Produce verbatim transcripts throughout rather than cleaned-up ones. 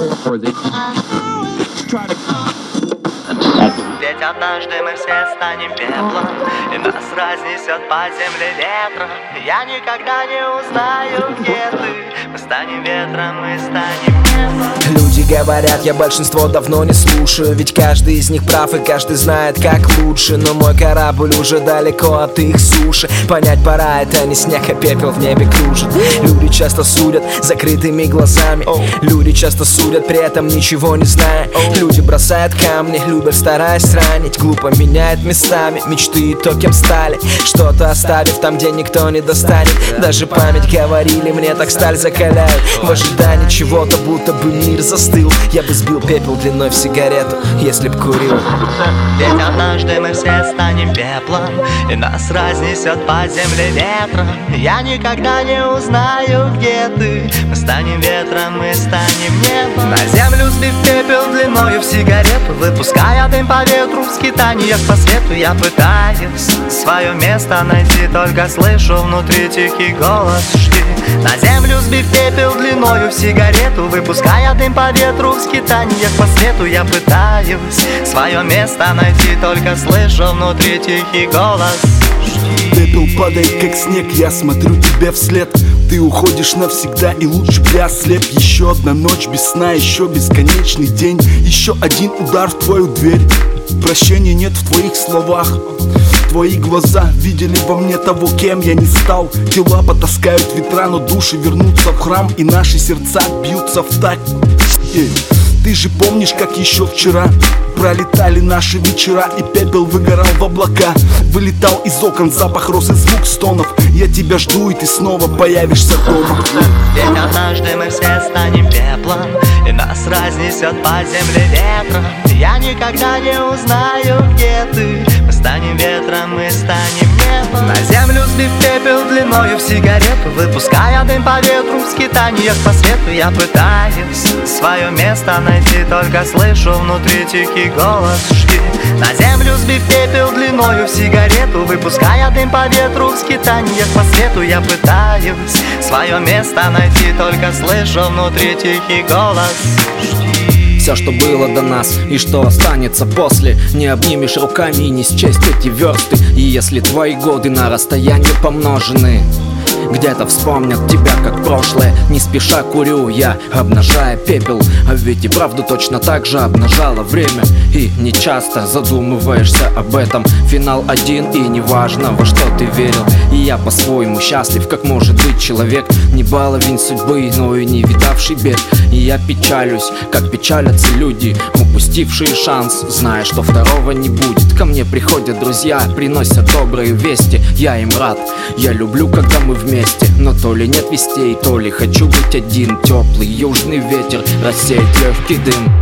Ведь однажды мы все станем пеплом, и нас разнесет по земле ветром. Я никогда не узнаю, где ты. Мы станем ветром, мы станем небом. Люди говорят, я большинство давно не слушаю, ведь каждый из них прав и каждый знает, как лучше. Но мой корабль уже далеко от их суши. Понять пора, это не снег, а пепел в небе кружит. Люди часто судят закрытыми глазами. Люди часто судят, при этом ничего не зная. Люди бросают камни, любят, стараясь ранить. Глупо меняют местами мечты и то, кем стали. Что-то оставив там, где никто не достанет. Даже память говорили мне, так сталь закаляют. В ожидании чего-то, будто бы мир застыл. Я бы сбил пепел длиной в сигарету, если б курил. Ведь однажды мы все станем пеплом, и нас разнесет по земле ветром. Я никогда не узнаю, где ты. Мы станем ветром, мы станем небом. На землю сбив пепел длиною в сигарету, выпуская дым по ветру в скитаниях по свету. Я пытаюсь свое место найти, только слышу внутри тихий голос: жди. На землю сбив пепел длиною в сигарету, выпуская дым по ветру в скитаниях по свету. Я пытаюсь свое место найти, только слышу внутри тихий голос: жди. Пепел падает как снег, я смотрю тебе вслед. Ты уходишь навсегда, и лучше б я ослеп. Еще одна ночь без сна, еще бесконечный день. Еще один удар в твою дверь. Прощения нет в твоих словах. Твои глаза видели во мне того, кем я не стал. Тела потаскают ветра, но души вернутся в храм, и наши сердца бьются в такт. Ты же помнишь, как еще вчера пролетали наши вечера, и пепел выгорал в облака. Вылетал из окон запах роз и звук стонов. Я тебя жду, и ты снова появишься дома. Ведь однажды мы все станем пеплом, и нас разнесет по земле ветром. Я никогда не узнаю, где ты. Мы станем ветром, мы станем небом. На землю сбив пепел длиною в сигарету, выпуская дым по ветру в скитаниях по свету. Я пытаюсь свое место найти, только слышу внутри тихий голос: жди. На землю сбив пепел длиною в сигарету, выпуская дым по ветру в скитаниях по свету. Я пытаюсь свое место найти, только слышу внутри тихий голос: жди. Все, что было до нас и что останется после, не обнимешь руками и не счесть эти версты. И если твои годы на расстоянии помножены, где-то вспомнят тебя как прошлое. Не спеша курю я, обнажая пепел, а ведь и правду точно так же обнажало время. И не часто задумываешься об этом. Финал один, и неважно, во что ты верил. И я по-своему счастлив, как может быть человек, не баловень судьбы, но и не видавший бед. И я печалюсь, как печалятся люди, упустившие шанс, зная, что второго не будет. Ко мне приходят друзья, приносят добрые вести. Я им рад, я люблю, когда мы вместе. Но то ли нет вестей, то ли хочу быть один. Теплый южный ветер рассеет легкий дым.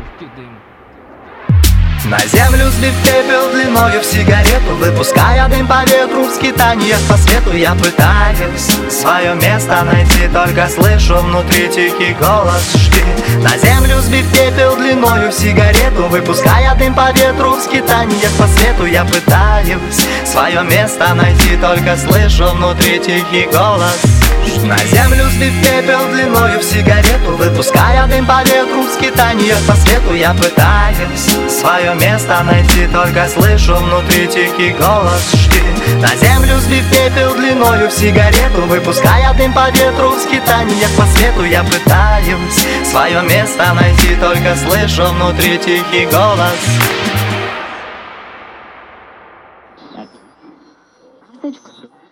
На землю сбив пепел длиною в сигарету, выпуская дым по ветру в скитаниях по свету. Я пытаюсь свое место найти, только слышу внутри тихий голос: жди. На землю сбив пепел длиною в сигарету, выпуская дым по ветру в скитаниях по свету. Я пытаюсь свое место найти, только слышу внутри тихий голос: жди. На землю сбив пепел длиною в сигарету, выпуская дым по ветру в скитаниях по свету. Я пытаюсь свое место найти, только слышу внутри тихий голос: жди. На землю сбив пепел длиною в сигарету, выпуская дым по ветру в скитаниях по свету. Я пытаюсь свое место найти, только слышу внутри тихий голос. Точку.